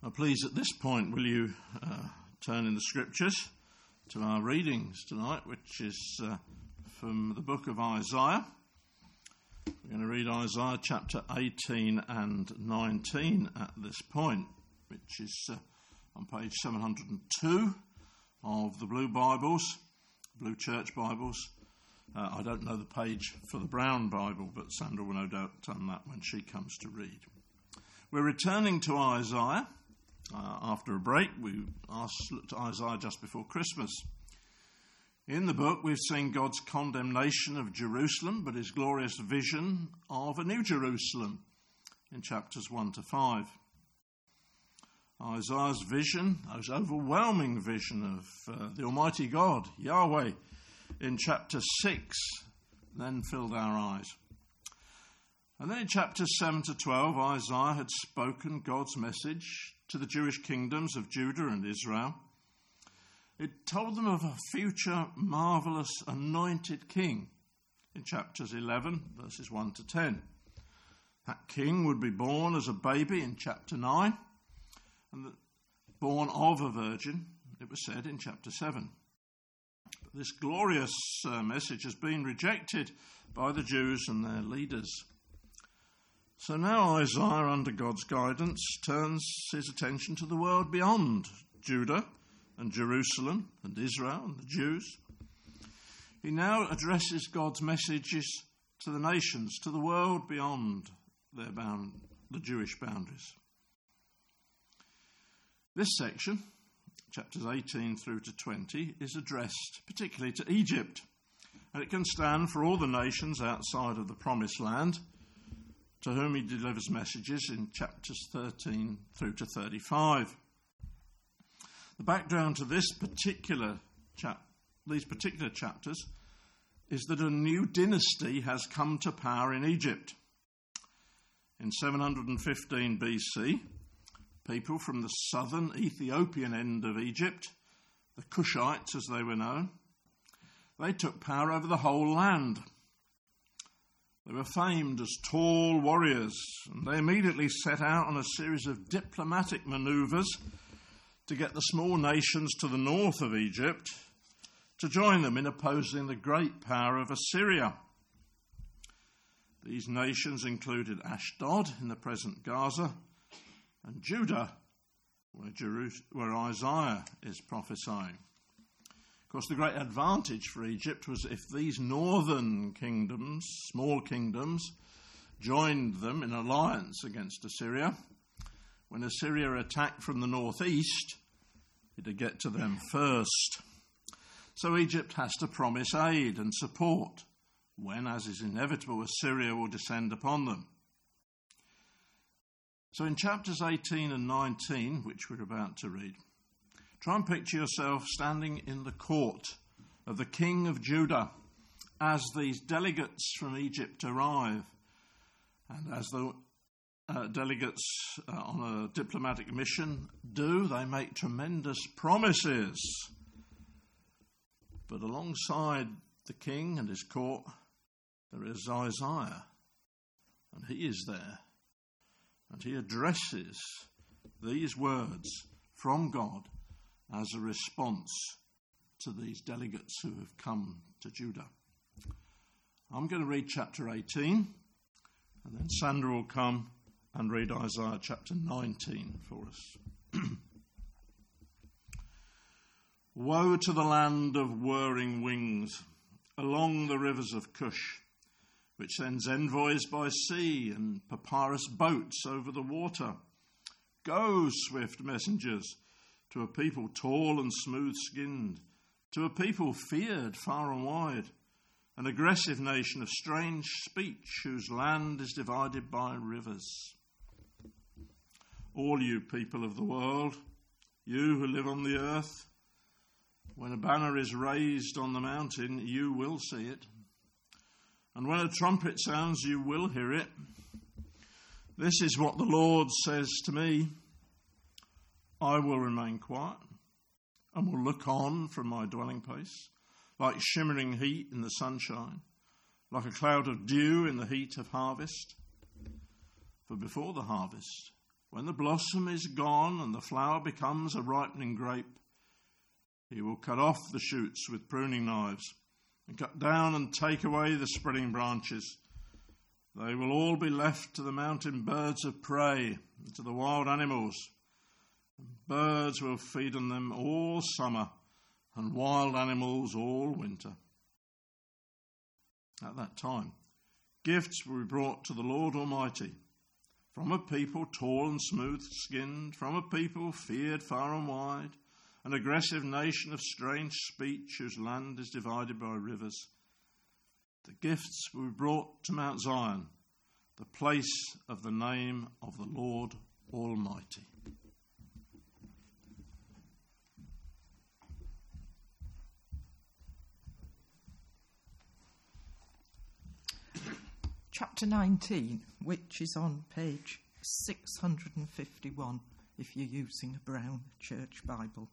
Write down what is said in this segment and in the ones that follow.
Please, at this point, will you turn in the Scriptures to our readings tonight, which is from the book of Isaiah. We're going to read Isaiah chapter 18 and 19 at this point, which is on page 702 of the Blue Bibles, Blue Church Bibles. I don't know the page for the Brown Bible, but Sandra will no doubt done that when she comes to read. We're returning to Isaiah. After a break, we looked at Isaiah just before Christmas. In the book, we've seen God's condemnation of Jerusalem, but his glorious vision of a new Jerusalem in chapters 1 to 5. Isaiah's vision, his overwhelming vision of the Almighty God, Yahweh, in chapter 6, then filled our eyes. And then in chapters 7 to 12, Isaiah had spoken God's message to the Jewish kingdoms of Judah and Israel. It told them of a future marvellous anointed king in chapters 11, verses 1 to 10. That king would be born as a baby in chapter 9, and born of a virgin, it was said in chapter 7. But this glorious message has been rejected by the Jews and their leaders. So now Isaiah, under God's guidance, turns his attention to the world beyond Judah and Jerusalem and Israel and the Jews. He now addresses God's messages to the nations, to the world beyond the Jewish boundaries. This section, chapters 18 through to 20, is addressed particularly to Egypt, and it can stand for all the nations outside of the Promised Land, to whom he delivers messages in chapters 13 through to 35. The background to these particular chapters is that a new dynasty has come to power in Egypt. In 715 BC, people from the southern Ethiopian end of Egypt, the Cushites as they were known, they took power over the whole land. They were famed as tall warriors, and they immediately set out on a series of diplomatic manoeuvres to get the small nations to the north of Egypt to join them in opposing the great power of Assyria. These nations included Ashdod in the present Gaza and Judah, where Isaiah is prophesying. Of course, the great advantage for Egypt was if these northern kingdoms, small kingdoms, joined them in alliance against Assyria. When Assyria attacked from the northeast, it'd get to them first. So Egypt has to promise aid and support when, as is inevitable, Assyria will descend upon them. So in chapters 18 and 19, which we're about to read, try and picture yourself standing in the court of the king of Judah as these delegates from Egypt arrive. And as the delegates on a diplomatic mission do, they make tremendous promises. But alongside the king and his court, there is Isaiah. And he is there. And he addresses these words from God as a response to these delegates who have come to Judah. I'm going to read chapter 18, and then Sandra will come and read Isaiah chapter 19 for us. Woe to the land of whirring wings, along the rivers of Cush, which sends envoys by sea and papyrus boats over the water. Go, swift messengers, to a people tall and smooth-skinned, to a people feared far and wide, an aggressive nation of strange speech whose land is divided by rivers. All you people of the world, you who live on the earth, when a banner is raised on the mountain, you will see it. And when a trumpet sounds, you will hear it. This is what the Lord says to me. I will remain quiet and will look on from my dwelling place, like shimmering heat in the sunshine, like a cloud of dew in the heat of harvest. For before the harvest, When the blossom is gone and the flower becomes a ripening grape, he will cut off the shoots with pruning knives and cut down and take away the spreading branches. They will all be left to the mountain birds of prey and to the wild animals. Birds will feed on them all summer and wild animals all winter. At that time, gifts will be brought to the Lord Almighty, from a people tall and smooth-skinned, from a people feared far and wide, an aggressive nation of strange speech whose land is divided by rivers. The gifts will be brought to Mount Zion, the place of the name of the Lord Almighty. Chapter 19, which is on page 651 if you're using a Brown Church Bible.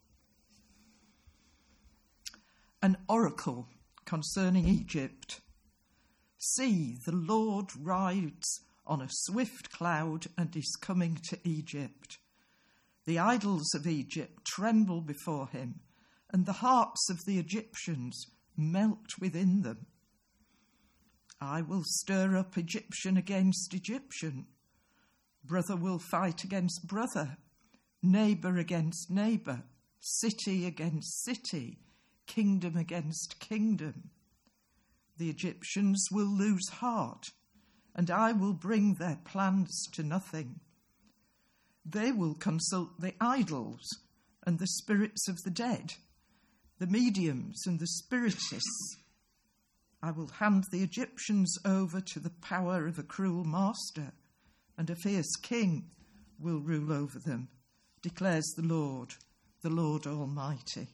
An oracle concerning Egypt. See, the Lord rides on a swift cloud and is coming to Egypt. The idols of Egypt tremble before him, and the hearts of the Egyptians melt within them. I will stir up Egyptian against Egyptian. Brother will fight against brother, neighbour against neighbour, city against city, kingdom against kingdom. The Egyptians will lose heart, and I will bring their plans to nothing. They will consult the idols and the spirits of the dead, the mediums and the spiritists. I will hand the Egyptians over to the power of a cruel master, and a fierce king will rule over them, declares the Lord Almighty.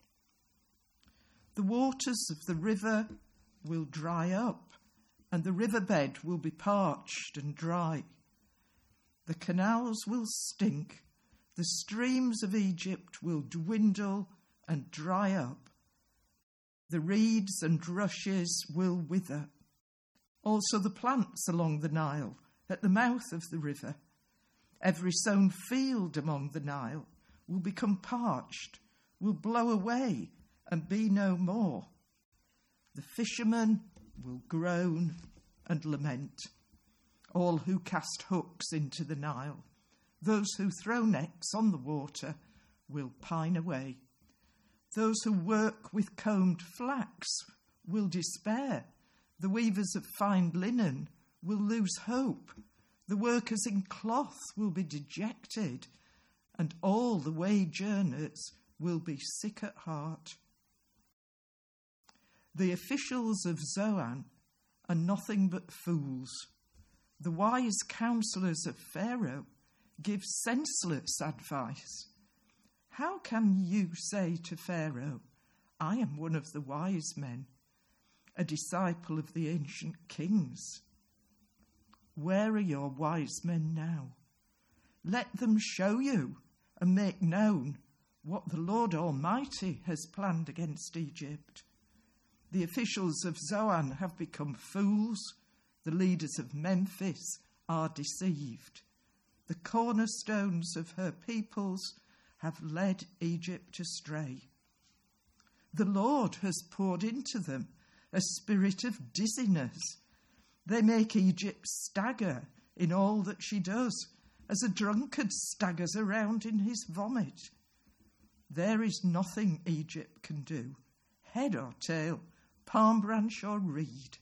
The waters of the river will dry up, and the riverbed will be parched and dry. The canals will stink, the streams of Egypt will dwindle and dry up. The reeds and rushes will wither. Also the plants along the Nile, at the mouth of the river. Every sown field among the Nile will become parched, will blow away and be no more. The fishermen will groan and lament, all who cast hooks into the Nile. Those who throw nets on the water will pine away. Those who work with combed flax will despair. The weavers of fine linen will lose hope. The workers in cloth will be dejected, and all the wage earners will be sick at heart. The officials of Zoan are nothing but fools. The wise counselors of Pharaoh give senseless advice. How can you say to Pharaoh, I am one of the wise men, a disciple of the ancient kings? Where are your wise men now? Let them show you and make known what the Lord Almighty has planned against Egypt. The officials of Zoan have become fools. The leaders of Memphis are deceived. The cornerstones of her peoples have led Egypt astray. The Lord has poured into them a spirit of dizziness. They make Egypt stagger in all that she does, as a drunkard staggers around in his vomit. There is nothing Egypt can do, head or tail, palm branch or reed.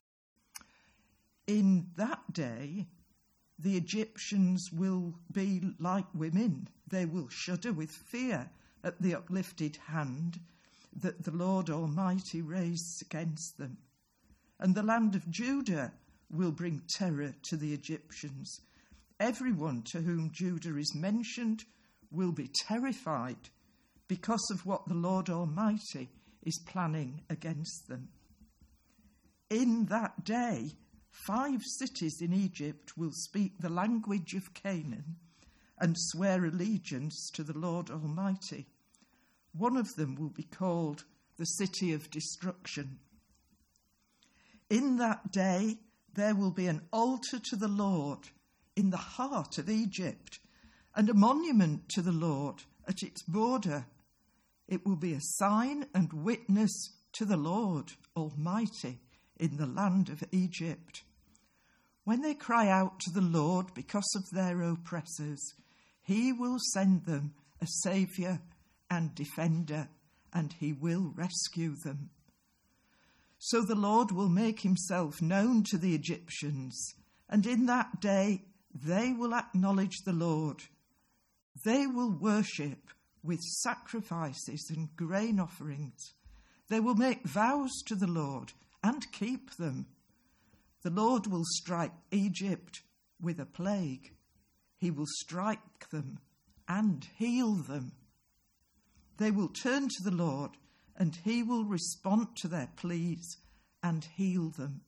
In that day, the Egyptians will be like women. They will shudder with fear at the uplifted hand that the Lord Almighty raised against them. And the land of Judah will bring terror to the Egyptians. Everyone to whom Judah is mentioned will be terrified because of what the Lord Almighty is planning against them. In that day, 5 cities in Egypt will speak the language of Canaan and swear allegiance to the Lord Almighty. One of them will be called the City of Destruction. In that day, there will be an altar to the Lord in the heart of Egypt, and a monument to the Lord at its border. It will be a sign and witness to the Lord Almighty in the land of Egypt. When they cry out to the Lord because of their oppressors, he will send them a saviour and defender, and he will rescue them. So the Lord will make himself known to the Egyptians, and in that day they will acknowledge the Lord. They will worship with sacrifices and grain offerings. They will make vows to the Lord and keep them. The Lord will strike Egypt with a plague. He will strike them and heal them. They will turn to the Lord, and he will respond to their pleas and heal them.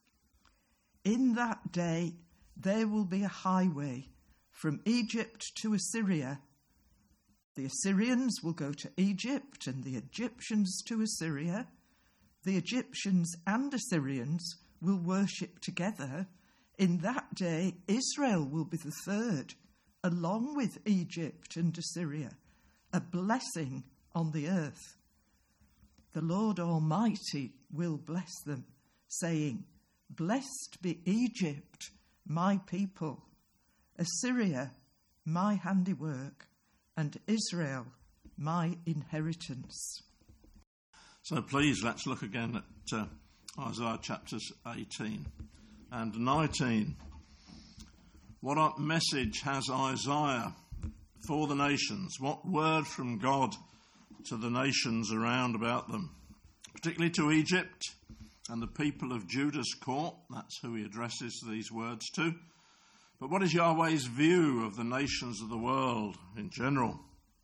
In that day there will be a highway from Egypt to Assyria. The Assyrians will go to Egypt and the Egyptians to Assyria. The Egyptians and Assyrians will worship together. In that day Israel will be the third, along with Egypt and Assyria, a blessing on the earth. The Lord Almighty will bless them, saying, "Blessed be Egypt, my people, Assyria, my handiwork, and Israel, my inheritance." So please, let's look again at Isaiah chapters 18 and 19. What a message has Isaiah for the nations? What word from God to the nations around about them, particularly to Egypt and the people of Judah's court? That's who he addresses these words to. But what is Yahweh's view of the nations of the world in general?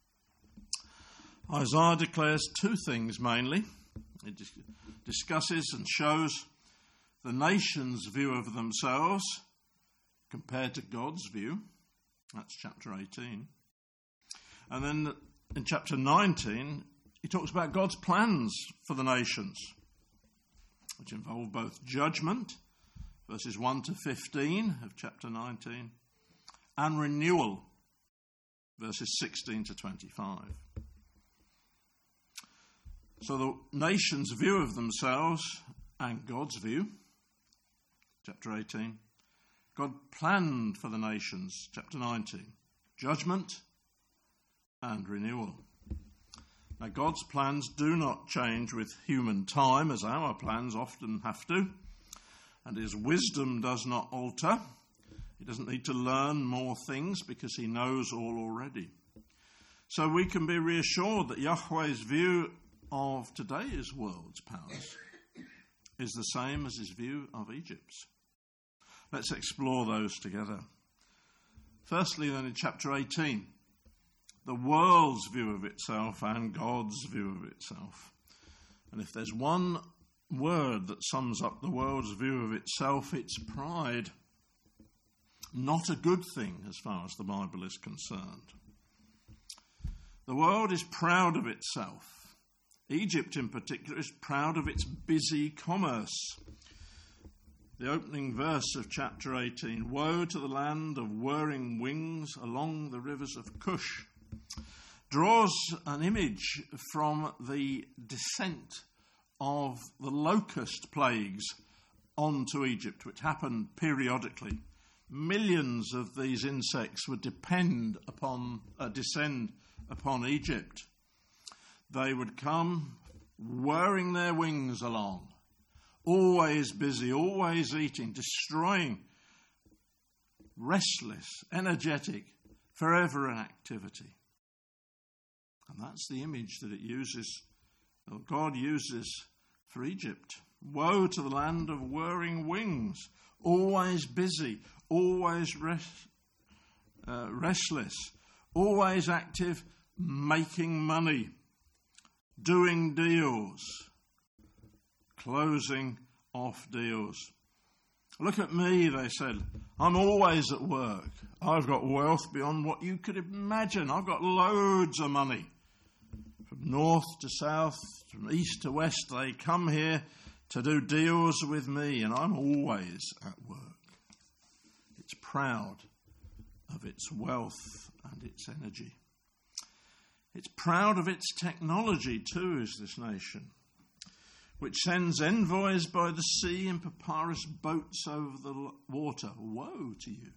Isaiah declares two things mainly. It discusses and shows the nations' view of themselves compared to God's view. That's chapter 18. And then in chapter 19, he talks about God's plans for the nations, which involve both judgment, verses 1 to 15 of chapter 19, and renewal, verses 16 to 25. So the nation's view of themselves and God's view, chapter 18. God planned for the nations, chapter 19. Judgment and renewal. Now, God's plans do not change with human time, as our plans often have to, and his wisdom does not alter. He doesn't need to learn more things because he knows all already. So we can be reassured that Yahweh's view of today's world's powers is the same as his view of Egypt's. Let's explore those together. Firstly, then, in chapter 18, the world's view of itself and God's view of itself. And if there's one word that sums up the world's view of itself, it's pride. Not a good thing as far as the Bible is concerned. The world is proud of itself. Egypt in particular is proud of its busy commerce. The opening verse of chapter 18, "Woe to the land of whirring wings along the rivers of Cush," draws an image from the descent of the locust plagues onto Egypt, which happened periodically. Millions of these insects would descend upon Egypt. They would come whirring their wings along, always busy, always eating, destroying, restless, energetic, forever in activity. And that's the image that God uses for Egypt. Woe to the land of whirring wings, always busy, always restless, always active, making money, doing deals, closing off deals. "Look at me," they said. "I'm always at work. I've got wealth beyond what you could imagine. I've got loads of money." From north to south, from east to west, they come here to do deals with me, and I'm always at work. It's proud of its wealth and its energy. It's proud of its technology too, is this nation, which sends envoys by the sea in papyrus boats over the water. Woe to you.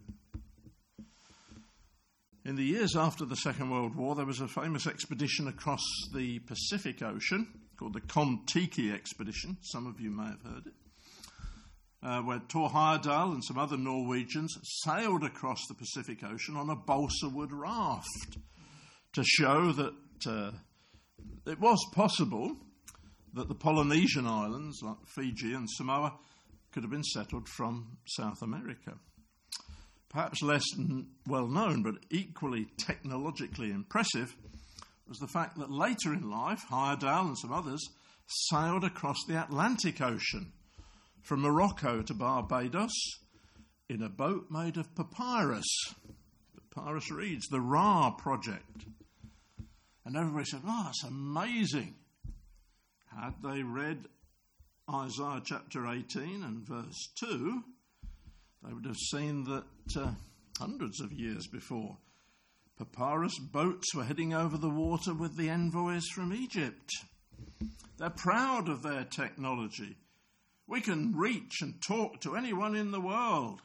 In the years after the Second World War, there was a famous expedition across the Pacific Ocean called the Kon-Tiki expedition. Some of you may have heard it. Where Thor Heyerdahl and some other Norwegians sailed across the Pacific Ocean on a balsa wood raft to show that it was possible that the Polynesian islands, like Fiji and Samoa, could have been settled from South America. Perhaps less well known, but equally technologically impressive, was the fact that later in life, Heyerdahl and some others sailed across the Atlantic Ocean from Morocco to Barbados in a boat made of papyrus reeds, the Ra project. And everybody said, "Oh, it's amazing." Had they read Isaiah chapter 18 and verse 2, they would have seen that hundreds of years before, papyrus boats were heading over the water with the envoys from Egypt. They're proud of their technology. We can reach and talk to anyone in the world.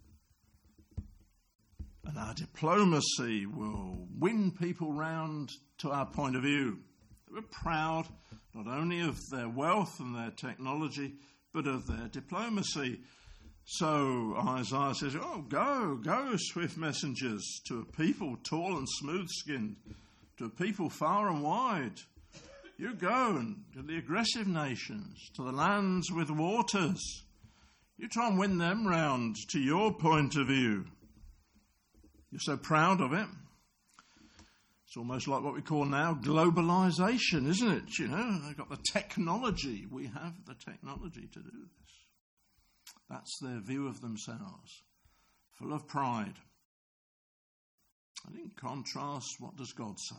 And our diplomacy will win people round to our point of view. We're proud not only of their wealth and their technology, but of their diplomacy. So Isaiah says, "Oh, go, swift messengers, to a people tall and smooth-skinned, to a people far and wide. You go and to the aggressive nations, to the lands with waters. You try and win them round to your point of view. You're so proud of it. It's almost like what we call now globalization, isn't it? You know, they've got the technology. We have the technology to do this. That's their view of themselves, full of pride. And in contrast, what does God say?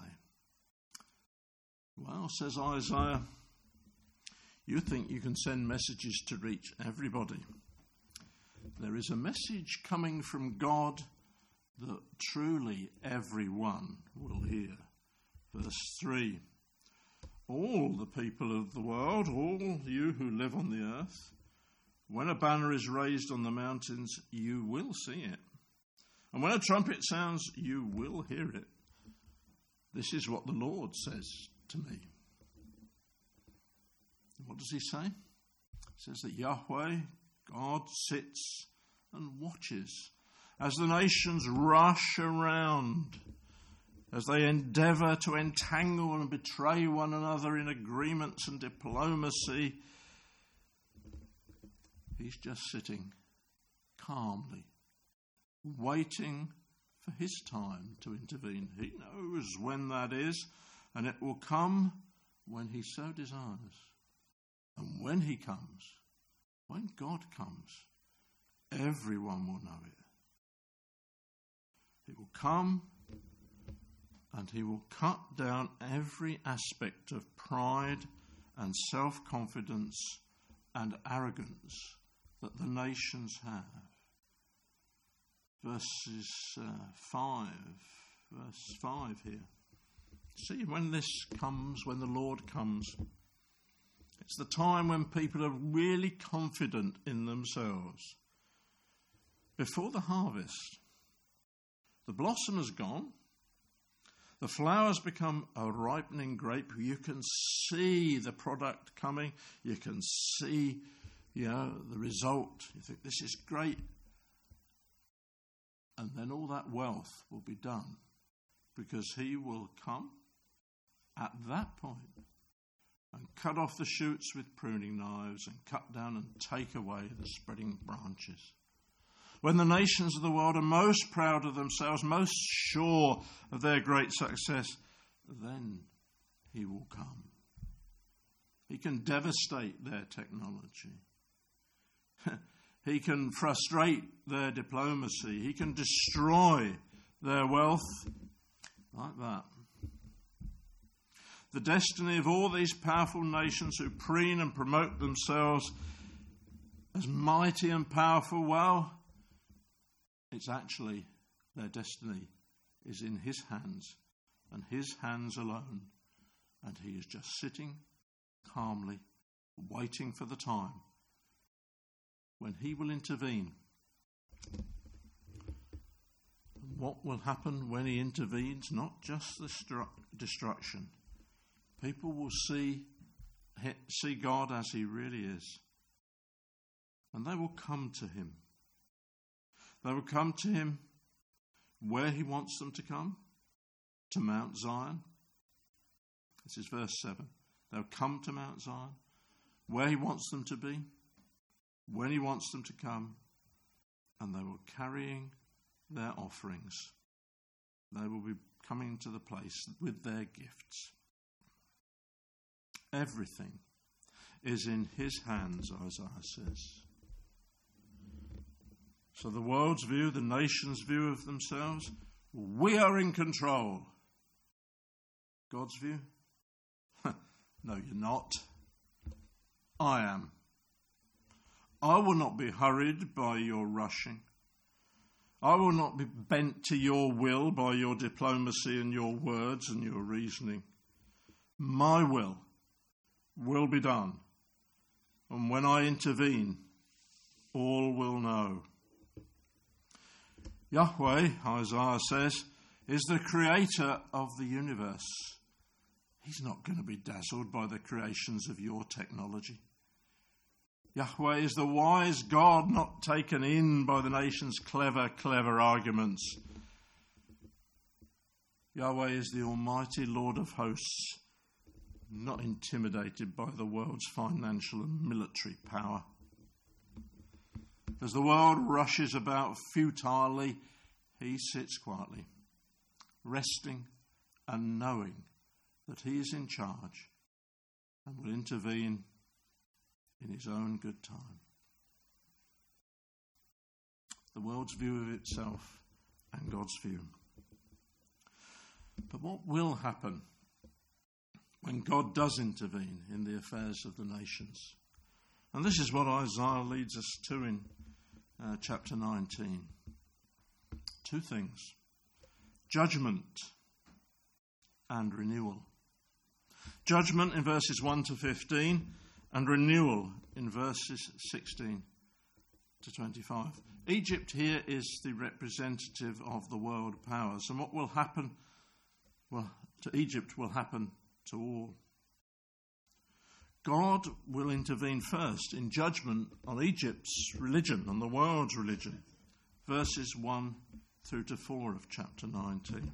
Well, says Isaiah, you think you can send messages to reach everybody. There is a message coming from God that truly everyone will hear. Verse 3, all the people of the world, all you who live on the earth, when a banner is raised on the mountains, you will see it. And when a trumpet sounds, you will hear it. This is what the Lord says to me. What does he say? He says that Yahweh, God, sits and watches as the nations rush around, as they endeavour to entangle and betray one another in agreements and diplomacy. He's just sitting calmly, waiting for his time to intervene. He knows when that is, and it will come when he so desires. And when he comes, when God comes, everyone will know it. It will come and he will cut down every aspect of pride and self-confidence and arrogance that the nations have. Verse 5 here. See, when this comes, when the Lord comes, it's the time when people are really confident in themselves. Before the harvest, the blossom has gone, the flowers become a ripening grape. You can see the product coming. You can see, the result. You think, this is great. And then all that wealth will be done because he will come at that point and cut off the shoots with pruning knives and cut down and take away the spreading branches. When the nations of the world are most proud of themselves, most sure of their great success, then he will come. He can devastate their technology. He can frustrate their diplomacy. He can destroy their wealth like that. The destiny of all these powerful nations who preen and promote themselves as mighty and powerful, well, it's actually their destiny is in his hands and his hands alone, and he is just sitting calmly, waiting for the time when he will intervene. And what will happen when he intervenes? Not just destruction. People will see God as he really is, and they will come to him. They will come to him where he wants them to come, to Mount Zion. This is verse 7. They'll come to Mount Zion, where he wants them to be, when he wants them to come, and they will carrying their offerings. They will be coming to the place with their gifts. Everything is in his hands, Isaiah says. So the world's view, the nation's view of themselves, we are in control. God's view? No, you're not. I am. I will not be hurried by your rushing. I will not be bent to your will by your diplomacy and your words and your reasoning. My will be done. And when I intervene, all will know. Yahweh, Isaiah says, is the creator of the universe. He's not going to be dazzled by the creations of your technology. Yahweh is the wise God, not taken in by the nation's clever arguments. Yahweh is the almighty Lord of hosts, not intimidated by the world's financial and military power. As the world rushes about futilely, he sits quietly, resting and knowing that he is in charge and will intervene in his own good time. The world's view of itself and God's view. But what will happen when God does intervene in the affairs of the nations? And this is what Isaiah leads us to in chapter 19. Two things: judgment and renewal. Judgment in verses 1 to 15 and renewal in verses 16 to 25. Egypt here is the representative of the world powers, and what will happen to Egypt will happen to all. God will intervene first in judgment on Egypt's religion and the world's religion, verses 1 through to 4 of chapter 19.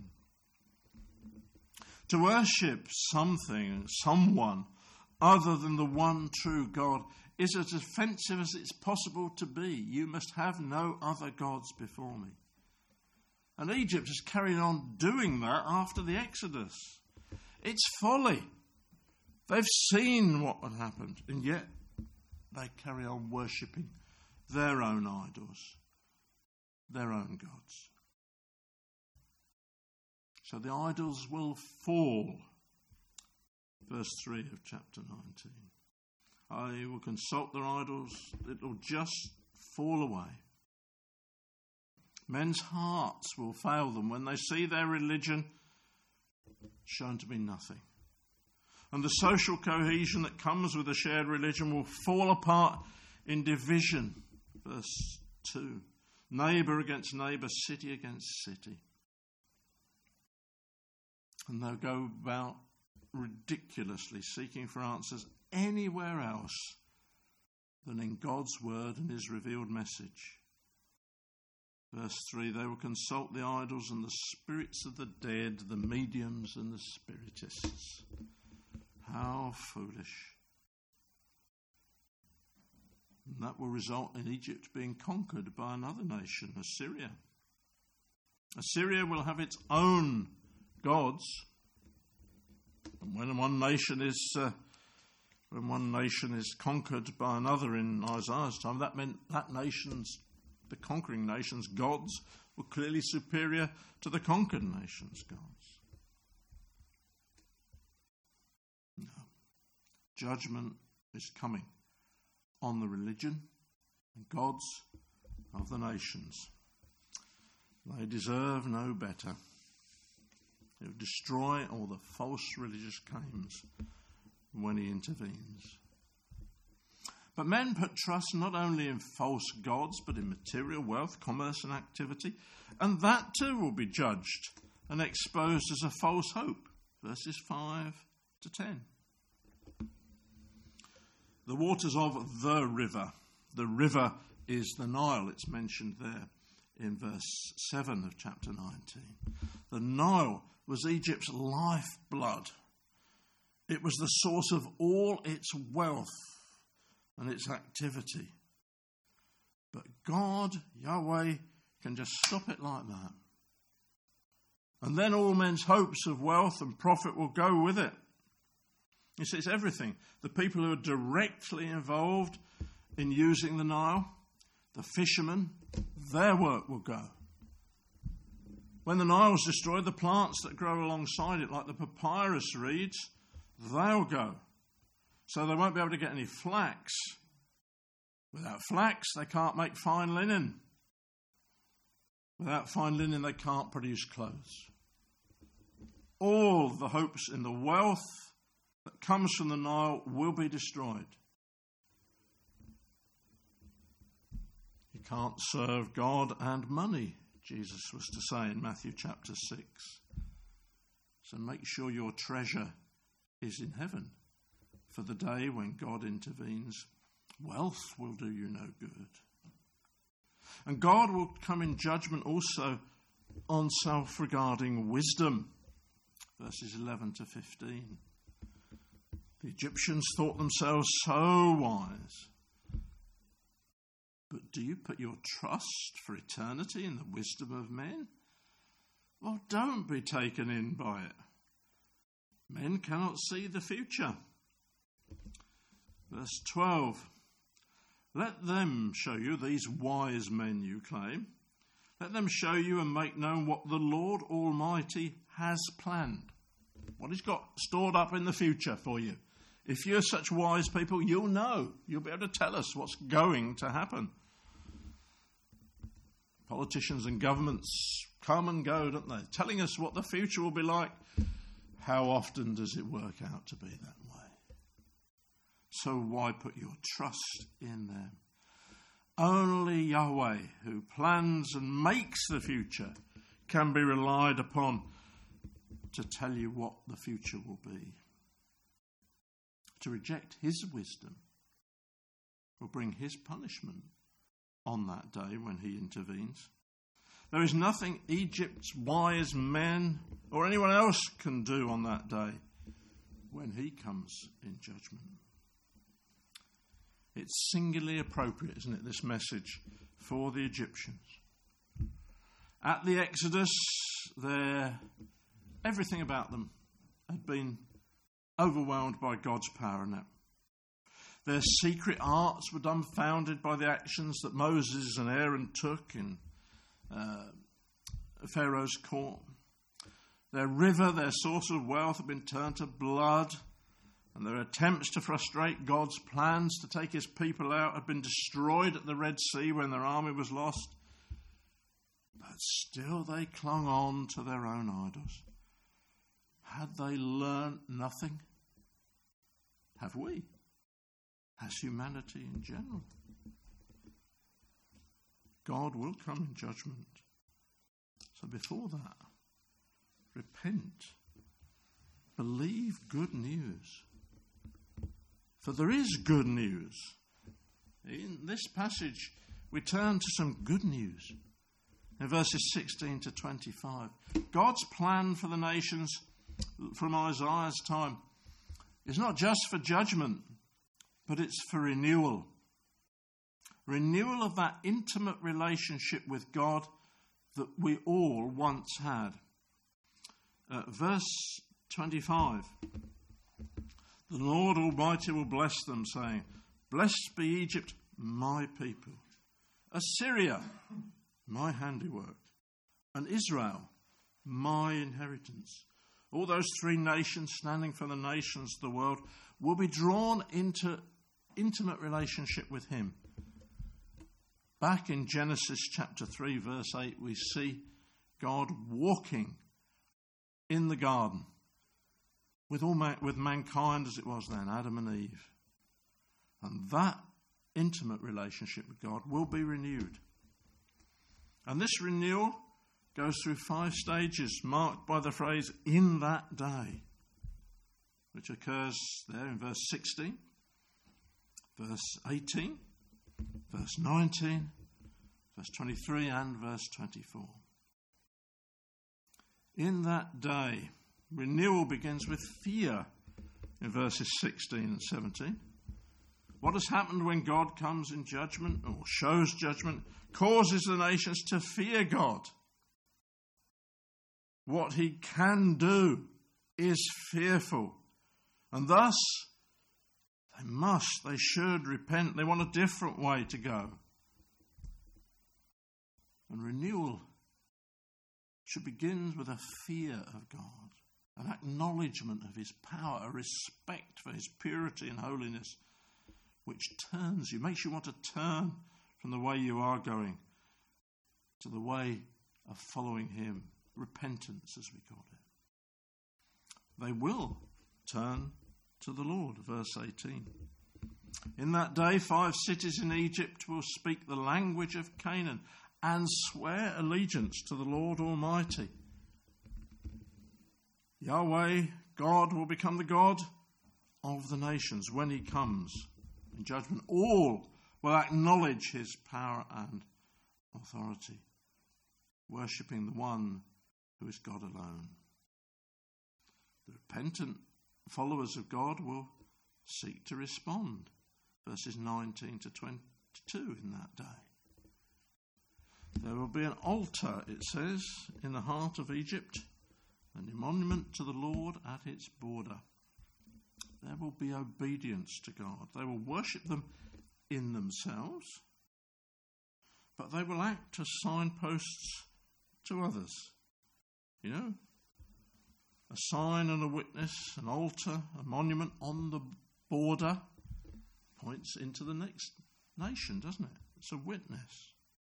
To worship someone other than the one true God is as offensive as it's possible to be. You must have no other gods before me. And Egypt has carried on doing that after the Exodus. It's folly. They've seen what had happened, and yet they carry on worshipping their own idols, their own gods. So the idols will fall. Verse 3 of chapter 19. I will consult their idols, it will just fall away. Men's hearts will fail them when they see their religion shown to be nothing. And the social cohesion that comes with a shared religion will fall apart in division. Verse 2. Neighbour against neighbour, city against city. And they'll go about ridiculously seeking for answers anywhere else than in God's word and his revealed message. Verse 3, they will consult the idols and the spirits of the dead, the mediums and the spiritists. How foolish. And that will result in Egypt being conquered by another nation, Assyria. Assyria will have its own gods. And when one nation is conquered by another in Isaiah's time, that meant the conquering nation's gods were clearly superior to the conquered nation's gods. No. Judgment is coming on the religion and gods of the nations. They deserve no better. He'll destroy all the false religious claims when he intervenes. But men put trust not only in false gods, but in material wealth, commerce and activity, and that too will be judged and exposed as a false hope. Verses 5 to 10. The waters of the river. The river is the Nile. It's mentioned there in verse 7 of chapter 19. The Nile was Egypt's lifeblood. It was the source of all its wealth and its activity. But God, Yahweh, can just stop it like that. And then all men's hopes of wealth and profit will go with it. You see, it's everything. The people who are directly involved in using the Nile, the fishermen, their work will go. When the Nile is destroyed, the plants that grow alongside it, like the papyrus reeds, they'll go. So they won't be able to get any flax. Without flax, they can't make fine linen. Without fine linen, they can't produce clothes. All the hopes in the wealth that comes from the Nile will be destroyed. You can't serve God and money, Jesus was to say in Matthew chapter 6. So make sure your treasure is in heaven for the day when God intervenes. Wealth will do you no good. And God will come in judgment also on self-regarding wisdom. Verses 11 to 15. The Egyptians thought themselves so wise. But do you put your trust for eternity in the wisdom of men? Well, don't be taken in by it. Men cannot see the future. Verse 12. Let them show you, these wise men you claim, let them show you and make known what the Lord Almighty has planned. What he's got stored up in the future for you. If you're such wise people, you'll know. You'll be able to tell us what's going to happen. Politicians and governments come and go, don't they? Telling us what the future will be like. How often does it work out to be that way? So why put your trust in them? Only Yahweh, who plans and makes the future, can be relied upon to tell you what the future will be. To reject his wisdom will bring his punishment on that day when he intervenes. There is nothing Egypt's wise men or anyone else can do on that day when he comes in judgment. It's singularly appropriate, isn't it, this message for the Egyptians. At the Exodus, everything about them had been overwhelmed by God's power in it. Their secret arts were dumbfounded by the actions that Moses and Aaron took in Pharaoh's court. Their river, their source of wealth, had been turned to blood, and their attempts to frustrate God's plans to take his people out had been destroyed at the Red Sea when their army was lost. But still they clung on to their own idols. Had they learnt nothing? Have we? Has humanity in general? God will come in judgment. So before that, repent. Believe good news. For there is good news. In this passage, we turn to some good news. In verses 16 to 25, God's plan for the nations from Isaiah's time is not just for judgment, but it's for renewal. Renewal of that intimate relationship with God that we all once had. Verse 25. The Lord Almighty will bless them, saying, Blessed be Egypt, my people, Assyria, my handiwork, and Israel, my inheritance. All those three nations standing for the nations of the world will be drawn into intimate relationship with him. Back in Genesis chapter 3, verse 8, we see God walking in the garden with mankind as it was then, Adam and Eve. And that intimate relationship with God will be renewed. And this renewal goes through 5 stages marked by the phrase, in that day, which occurs there in verse 16, verse 18, verse 19, verse 23 and verse 24. In that day, renewal begins with fear in verses 16 and 17. What has happened when God comes in judgment or shows judgment causes the nations to fear God. What he can do is fearful. And thus, they should repent. They want a different way to go. And renewal should begin with a fear of God, an acknowledgement of his power, a respect for his purity and holiness, which makes you want to turn from the way you are going to the way of following him. Repentance, as we call it. They will turn to the Lord, verse 18. In that day, 5 cities in Egypt will speak the language of Canaan and swear allegiance to the Lord Almighty. Yahweh, God, will become the God of the nations when he comes in judgment. All will acknowledge his power and authority, worshipping the one who is God alone. The repentant followers of God will seek to respond, verses 19 to 22 in that day. There will be an altar, it says, in the heart of Egypt, and a monument to the Lord at its border. There will be obedience to God. They will worship them in themselves, but they will act as signposts to others. You know, a sign and a witness, an altar, a monument on the border points into the next nation, doesn't it? It's a witness.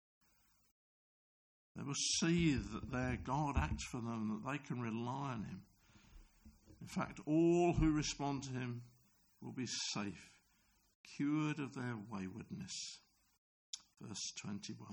They will see that their God acts for them, that they can rely on him. In fact, all who respond to him will be safe, cured of their waywardness. Verse 21.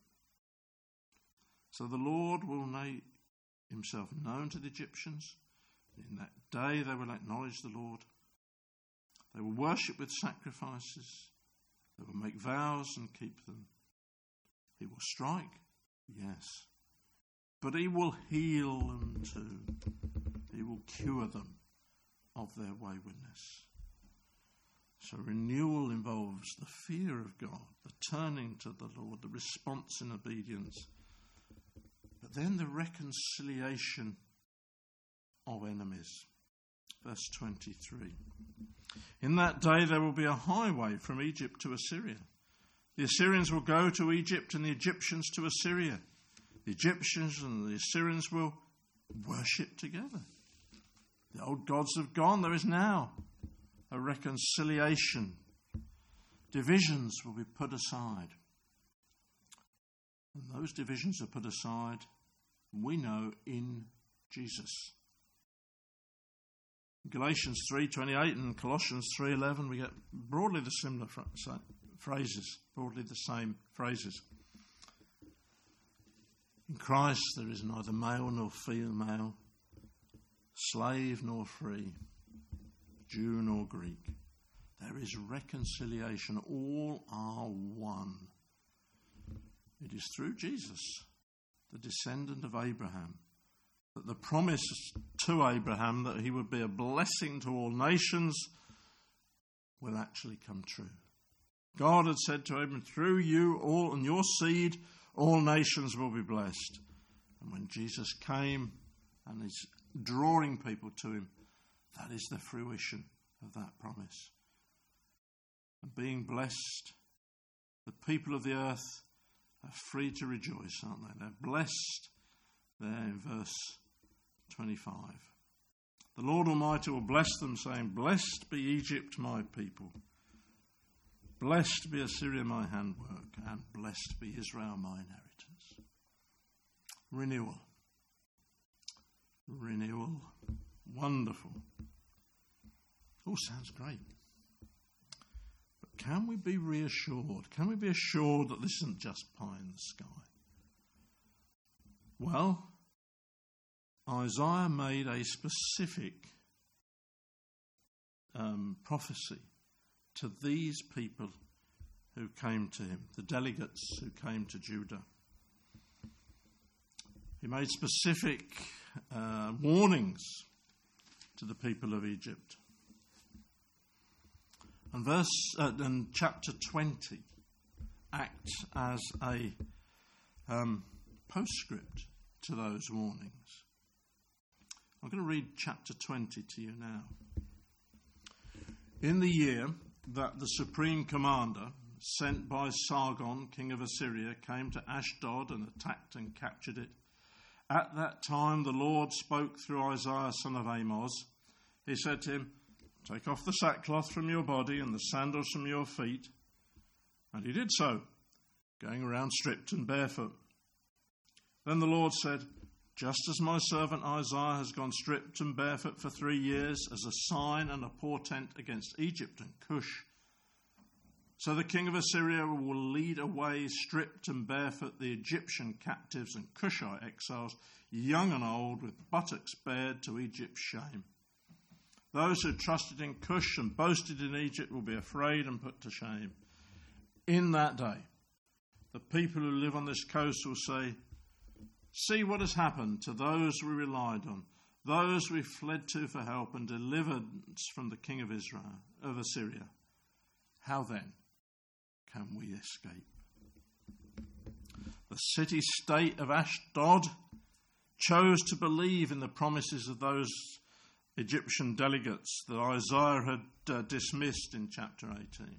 So the Lord will make himself known to the Egyptians. In that day they will acknowledge the Lord. They will worship with sacrifices. They will make vows and keep them. He will strike, yes, but he will heal them too. He will cure them of their waywardness. So renewal involves the fear of God, the turning to the Lord, the response in obedience, but then the reconciliation of enemies. Verse 23. In that day there will be a highway from Egypt to Assyria. The Assyrians will go to Egypt and the Egyptians to Assyria. The Egyptians and the Assyrians will worship together. The old gods have gone. There is now a reconciliation. Divisions will be put aside. And those divisions are put aside, we know, in Jesus. In Galatians 3:28 and Colossians 3:11, we get broadly the similar phrases, broadly the same phrases. In Christ there is neither male nor female, slave nor free, Jew nor Greek. There is reconciliation. All are one. It is through Jesus, the descendant of Abraham, that the promise to Abraham that he would be a blessing to all nations will actually come true. God had said to Abraham, through you all and your seed, all nations will be blessed. And when Jesus came and is drawing people to him, that is the fruition of that promise. And being blessed, the people of the earth are free to rejoice, aren't they? They're blessed there in verse 25. The Lord Almighty will bless them, saying, blessed be Egypt, my people. Blessed be Assyria, my handwork, and blessed be Israel, my inheritance. Renewal. renewal. Wonderful. All sounds great. But can we be reassured? Can we be assured that this isn't just pie in the sky? Well, Isaiah made a specific prophecy to these people who came to him, the delegates who came to Judah. He made specific warnings to the people of Egypt. And chapter 20 acts as a postscript to those warnings. I'm going to read chapter 20 to you now. In the year that the supreme commander, sent by Sargon, king of Assyria, came to Ashdod and attacked and captured it, at that time the Lord spoke through Isaiah son of Amoz. He said to him, "Take off the sackcloth from your body and the sandals from your feet." And he did so, going around stripped and barefoot. Then the Lord said, "Just as my servant Isaiah has gone stripped and barefoot for 3 years as a sign and a portent against Egypt and Cush, so the king of Assyria will lead away stripped and barefoot the Egyptian captives and Cushite exiles, young and old, with buttocks bared to Egypt's shame. Those who trusted in Cush and boasted in Egypt will be afraid and put to shame. In that day, the people who live on this coast will say, 'See what has happened to those we relied on, those we fled to for help and deliverance from the king of Assyria. How then can we escape?' The city-state of Ashdod chose to believe in the promises of those Egyptian delegates that Isaiah had dismissed in chapter 18.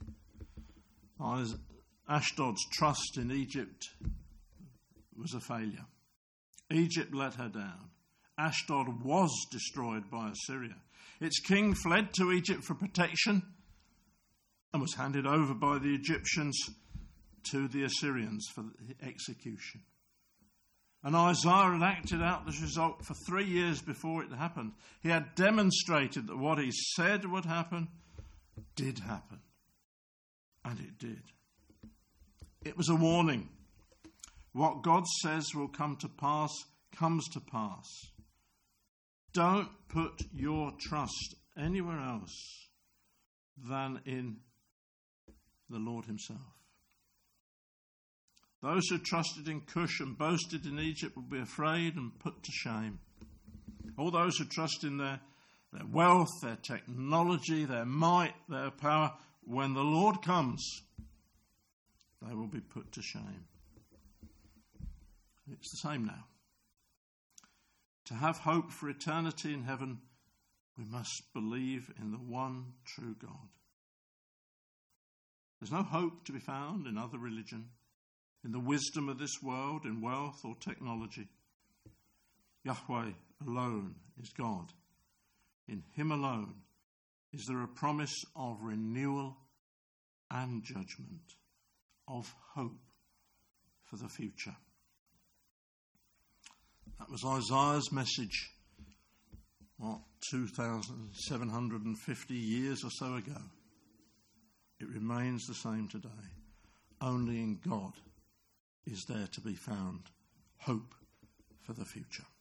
Ashdod's trust in Egypt was a failure. Egypt let her down. Ashdod was destroyed by Assyria. Its king fled to Egypt for protection and was handed over by the Egyptians to the Assyrians for execution. And Isaiah had acted out this result for 3 years before it happened. He had demonstrated that what he said would happen did happen. And it did. It was a warning. What God says will come to pass comes to pass. Don't put your trust anywhere else than in the Lord himself. Those who trusted in Cush and boasted in Egypt will be afraid and put to shame. All those who trust in their wealth, their technology, their might, their power, when the Lord comes, they will be put to shame. It's the same now. To have hope for eternity in heaven, we must believe in the one true God. There's no hope to be found in other religion, in the wisdom of this world, in wealth or technology. Yahweh alone is God. In him alone is there a promise of renewal and judgment, of hope for the future. That was Isaiah's message, 2,750 years or so ago. It remains the same today. Only in God is there to be found hope for the future.